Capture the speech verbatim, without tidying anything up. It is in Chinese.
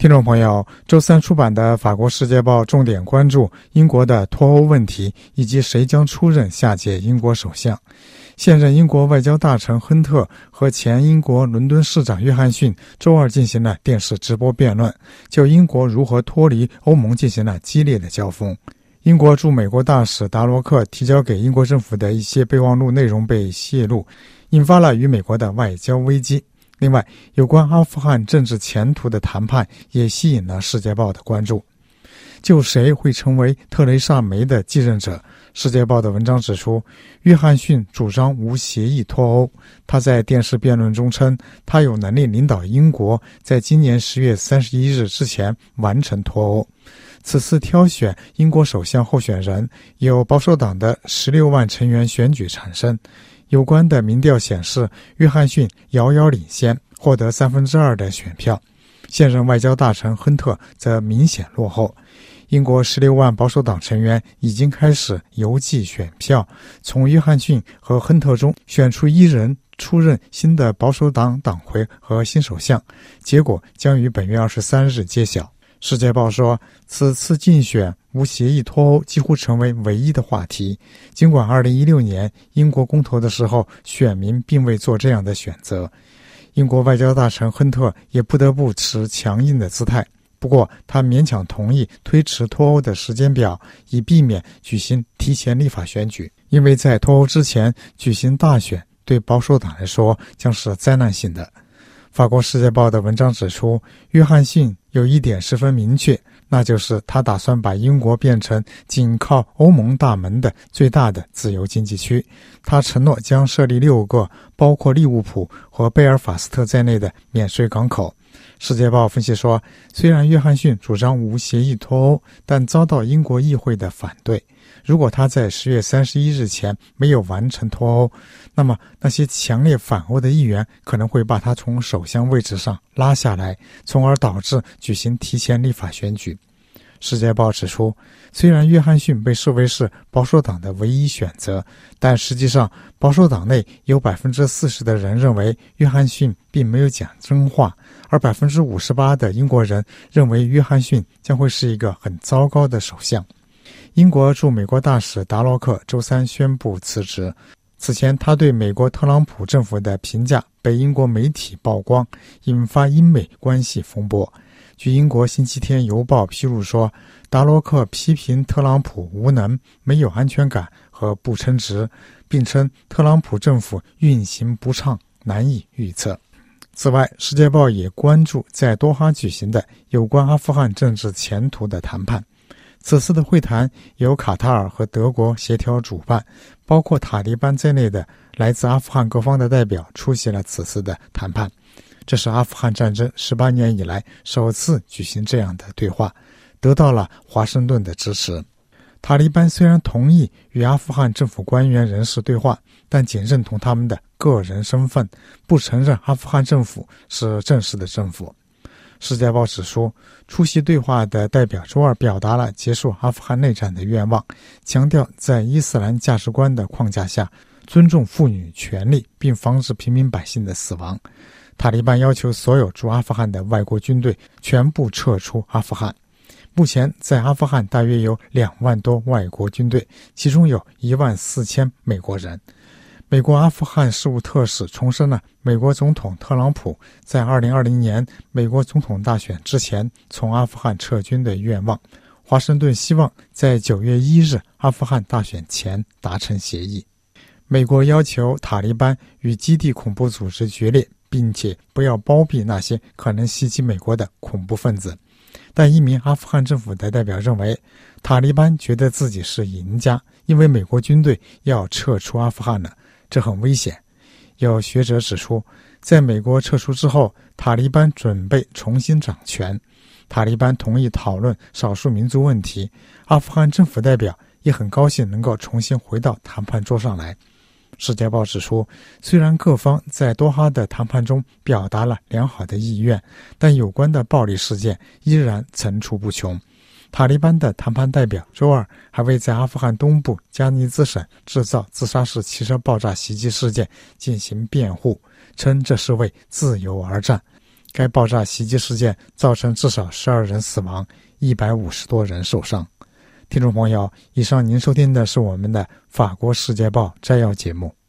听众朋友，周三出版的法国《世界报》重点关注英国的脱欧问题，以及谁将出任下届英国首相。现任英国外交大臣亨特和前英国伦敦市长约翰逊周二进行了电视直播辩论，就英国如何脱离欧盟进行了激烈的交锋。英国驻美国大使达罗克提交给英国政府的一些备忘录内容被泄露，引发了与美国的外交危机。另外，有关阿富汗政治前途的谈判也吸引了《世界报》的关注。就谁会成为特蕾莎梅的继任者，《世界报》的文章指出，约翰逊主张无协议脱欧。他在电视辩论中称，他有能力领导英国在今年十月三十一日之前完成脱欧。此次挑选英国首相候选人由保守党的十六万成员选举产生。有关的民调显示，约翰逊遥遥领先，获得三分之二的选票。现任外交大臣亨特则明显落后。英国十六万保守党成员已经开始邮寄选票，从约翰逊和亨特中选出一人出任新的保守党党魁和新首相，结果将于本月二十三日揭晓。世界报说，此次竞选无协议脱欧几乎成为唯一的话题，尽管二零一六年英国公投的时候选民并未做这样的选择。英国外交大臣亨特也不得不持强硬的姿态，不过他勉强同意推迟脱欧的时间表，以避免举行提前立法选举，因为在脱欧之前举行大选对保守党来说将是灾难性的。法国《世界报》的文章指出，约翰逊有一点十分明确，那就是他打算把英国变成仅靠欧盟大门的最大的自由经济区。他承诺将设立六个包括利物浦和贝尔法斯特在内的免税港口。世界报分析说，虽然约翰逊主张无协议脱欧，但遭到英国议会的反对。如果他在十月三十一日前没有完成脱欧，那么那些强烈反欧的议员可能会把他从首相位置上拉下来，从而导致举行提前立法选举。世界报指出，虽然约翰逊被视为是保守党的唯一选择，但实际上保守党内有 百分之四十 的人认为约翰逊并没有讲真话，而 百分之五十八 的英国人认为约翰逊将会是一个很糟糕的首相。英国驻美国大使达洛克周三宣布辞职。此前他对美国特朗普政府的评价被英国媒体曝光，引发英美关系风波。据英国星期天邮报披露说，达洛克批评特朗普无能、没有安全感和不称职，并称特朗普政府运行不畅，难以预测。此外，《世界报》也关注在多哈举行的有关阿富汗政治前途的谈判。此次的会谈由卡塔尔和德国协调主办，包括塔利班在内的来自阿富汗各方的代表出席了此次的谈判。这是阿富汗战争十八年以来首次举行这样的对话，得到了华盛顿的支持。塔利班虽然同意与阿富汗政府官员人士对话，但仅认同他们的个人身份，不承认阿富汗政府是正式的政府。世界报指出，出席对话的代表周二表达了结束阿富汗内战的愿望，强调在伊斯兰价值观的框架下尊重妇女权利，并防止平民百姓的死亡。塔利班要求所有驻阿富汗的外国军队全部撤出阿富汗。目前在阿富汗大约有两万多外国军队，其中有一万四千美国人。美国阿富汗事务特使重申了美国总统特朗普在二零二零年美国总统大选之前从阿富汗撤军的愿望。华盛顿希望在九月一日阿富汗大选前达成协议。美国要求塔利班与基地恐怖组织决裂，并且不要包庇那些可能袭击美国的恐怖分子。但一名阿富汗政府的代表认为，塔利班觉得自己是赢家，因为美国军队要撤出阿富汗了，这很危险。有学者指出，在美国撤出之后，塔利班准备重新掌权。塔利班同意讨论少数民族问题，阿富汗政府代表也很高兴能够重新回到谈判桌上来。世界报指出，虽然各方在多哈的谈判中表达了良好的意愿，但有关的暴力事件依然层出不穷。塔利班的谈判代表周二还为在阿富汗东部加尼兹省制造自杀式汽车爆炸袭击事件进行辩护，称这是为自由而战。 该爆炸袭击事件造成至少十二人死亡，一百五十多人受伤。听众朋友，以上您收听的是我们的法国世界报摘要节目。